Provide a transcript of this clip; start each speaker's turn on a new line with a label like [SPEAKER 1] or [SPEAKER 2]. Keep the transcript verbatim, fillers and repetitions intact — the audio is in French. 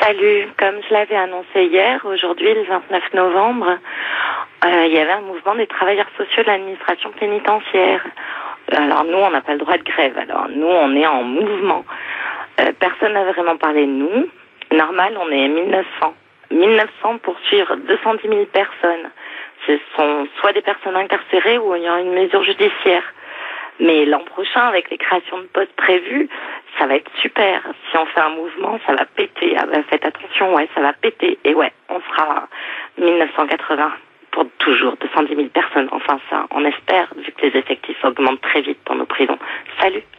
[SPEAKER 1] Salut, comme je l'avais annoncé hier, aujourd'hui le vingt-neuf novembre, euh, il y avait un mouvement des travailleurs sociaux de l'administration pénitentiaire. Alors nous, on n'a pas le droit de grève, alors nous, on est en mouvement. Euh, personne n'a vraiment parlé de nous. Normal, on est mille neuf cents. mille neuf cents pour suivre deux cent dix mille personnes. Ce sont soit des personnes incarcérées ou il y aura une mesure judiciaire. Mais l'an prochain, avec les créations de postes prévues, ça va être super. Si on fait un mouvement, ça va péter. Ah ben, faites attention, ouais, ça va péter. Et ouais, on sera mille neuf cent quatre-vingts pour toujours deux cent dix mille personnes. Enfin ça, on espère, vu que les effectifs augmentent très vite dans nos prisons. Salut!